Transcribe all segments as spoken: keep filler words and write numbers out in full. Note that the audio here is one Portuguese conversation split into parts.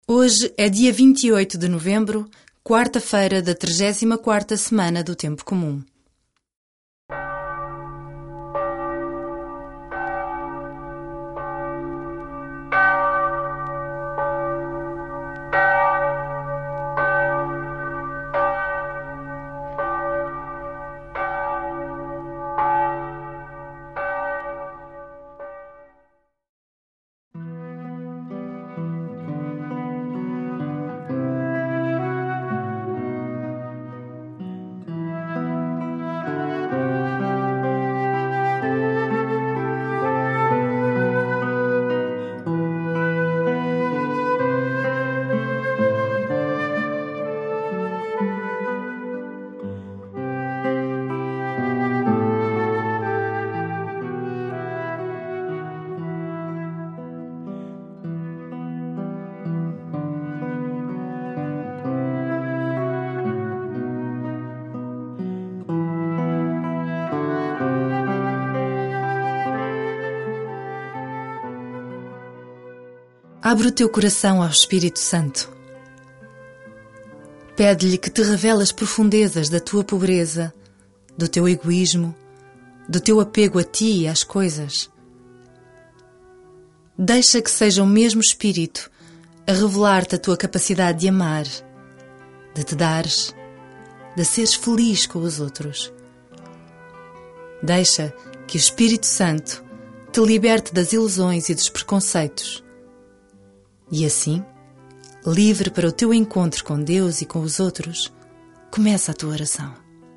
Hoje é dia vinte e oito de novembro, quarta-feira da trigésima quarta semana do Tempo Comum. Abre o teu coração ao Espírito Santo. Pede-lhe que te revele as profundezas da tua pobreza, do teu egoísmo, do teu apego a ti e às coisas. Deixa que seja o mesmo Espírito a revelar-te a tua capacidade de amar, de te dares, de seres feliz com os outros. Deixa que o Espírito Santo te liberte das ilusões e dos preconceitos. E assim, livre para o teu encontro com Deus e com os outros, começa a tua oração.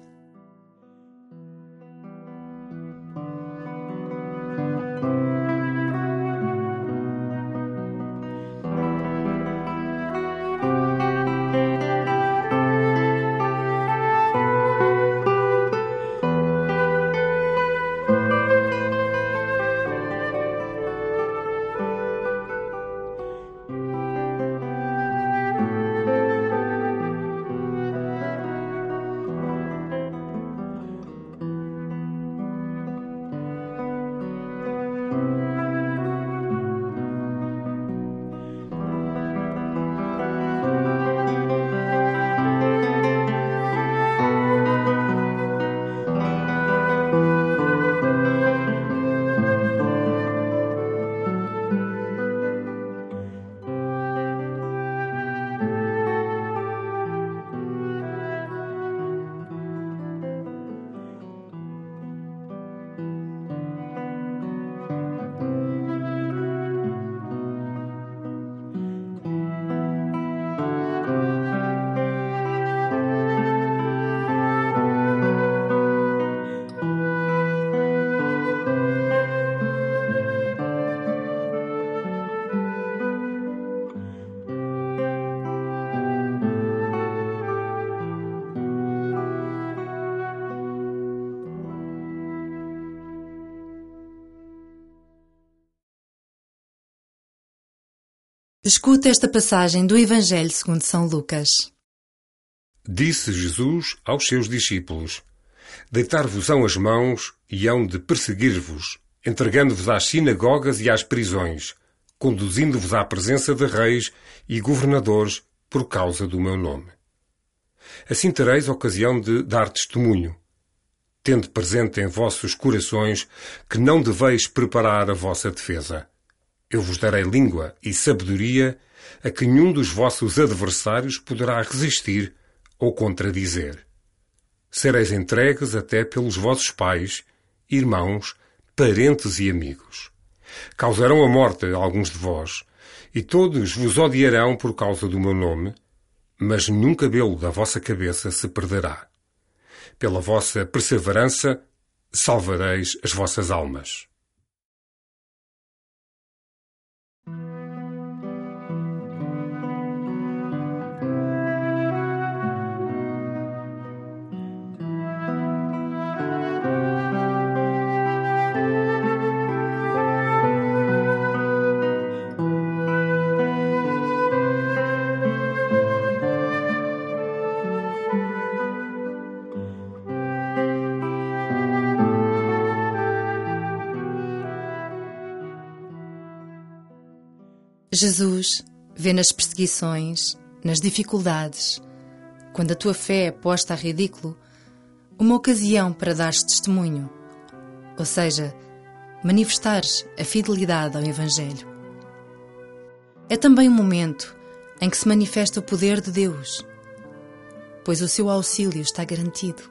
Escuta esta passagem do Evangelho segundo São Lucas. Disse Jesus aos seus discípulos: Deitar-vos-ão as mãos e hão de perseguir-vos, entregando-vos às sinagogas e às prisões, conduzindo-vos à presença de reis e governadores por causa do meu nome. Assim tereis ocasião de dar testemunho. Tende presente em vossos corações que não deveis preparar a vossa defesa. Eu vos darei língua e sabedoria a que nenhum dos vossos adversários poderá resistir ou contradizer. Sereis entregues até pelos vossos pais, irmãos, parentes e amigos. Causarão a morte a alguns de vós, e todos vos odiarão por causa do meu nome, mas nenhum cabelo da vossa cabeça se perderá. Pela vossa perseverança, salvareis as vossas almas. Jesus, Vê nas perseguições, nas dificuldades, quando a tua fé é posta a ridículo, uma ocasião para dar-te testemunho, ou seja, manifestares a fidelidade ao Evangelho. É também um momento em que se manifesta o poder de Deus, pois o seu auxílio está garantido.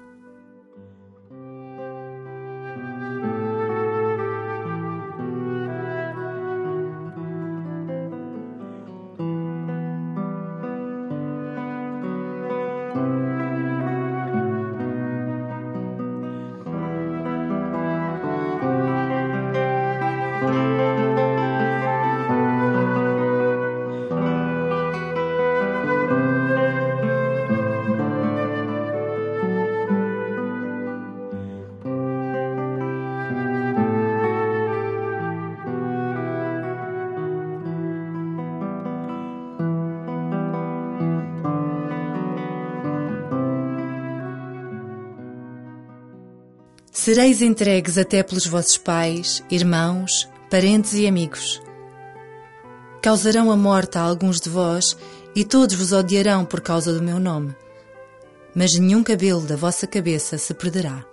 Sereis entregues até pelos vossos pais, irmãos, parentes e amigos. Causarão a morte a alguns de vós e todos vos odiarão por causa do meu nome, mas nenhum cabelo da vossa cabeça se perderá.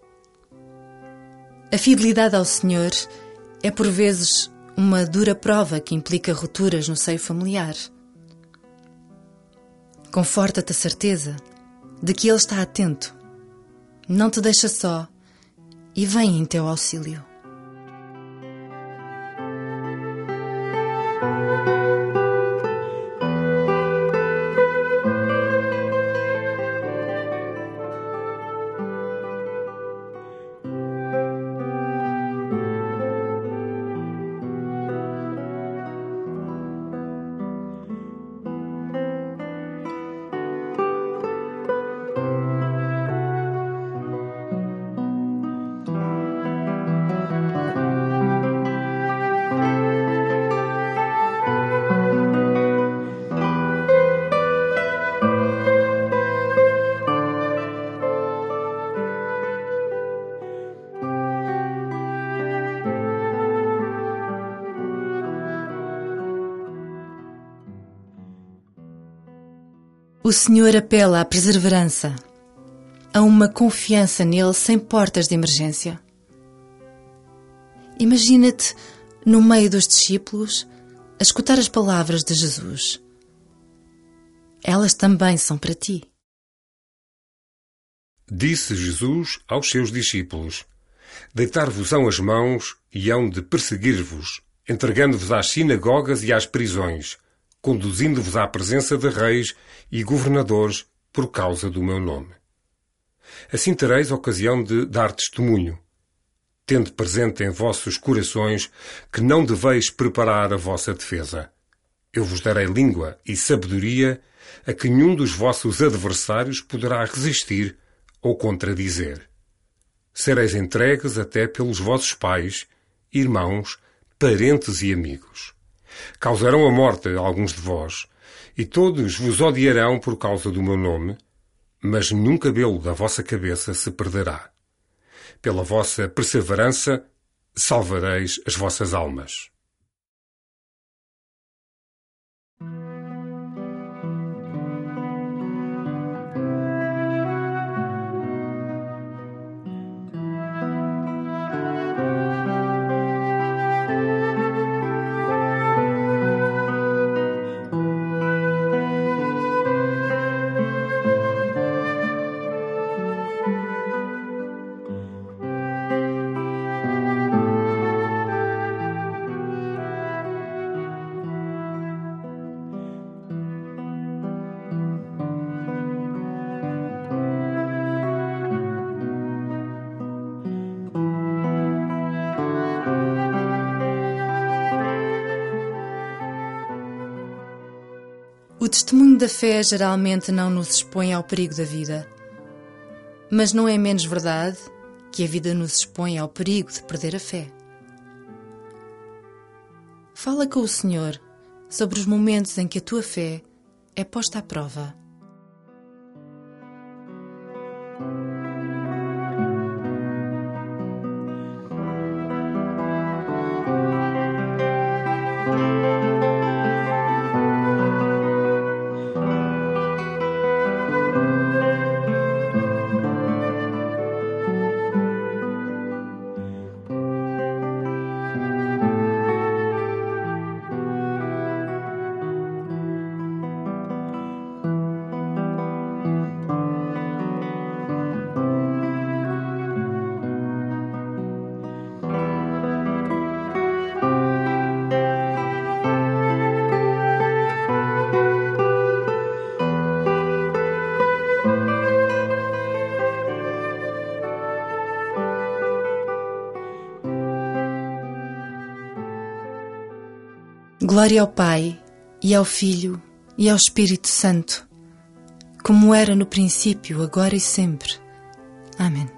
A fidelidade ao Senhor é por vezes uma dura prova que implica rupturas no seio familiar. Conforta-te a certeza de que Ele está atento, não te deixa só e vem em teu auxílio. O Senhor apela à perseverança, a uma confiança nele sem portas de emergência. Imagina-te no meio dos discípulos a escutar as palavras de Jesus. Elas também são para ti. Disse Jesus aos seus discípulos: Deitar-vos-ão as mãos e hão de perseguir-vos, entregando-vos às sinagogas e às prisões, conduzindo-vos à presença de reis e governadores por causa do meu nome. Assim tereis ocasião de dar testemunho. Tende presente em vossos corações que não deveis preparar a vossa defesa. Eu vos darei língua e sabedoria a que nenhum dos vossos adversários poderá resistir ou contradizer. Sereis entregues até pelos vossos pais, irmãos, parentes e amigos. Causarão a morte a alguns de vós, e todos vos odiarão por causa do meu nome, mas nenhum cabelo da vossa cabeça se perderá. Pela vossa perseverança, salvareis as vossas almas. O testemunho da fé geralmente não nos expõe ao perigo da vida, mas não é menos verdade que a vida nos expõe ao perigo de perder a fé. Fala com o Senhor sobre os momentos em que a tua fé é posta à prova. Glória ao Pai, e ao Filho, e ao Espírito Santo, como era no princípio, agora e sempre. Amém.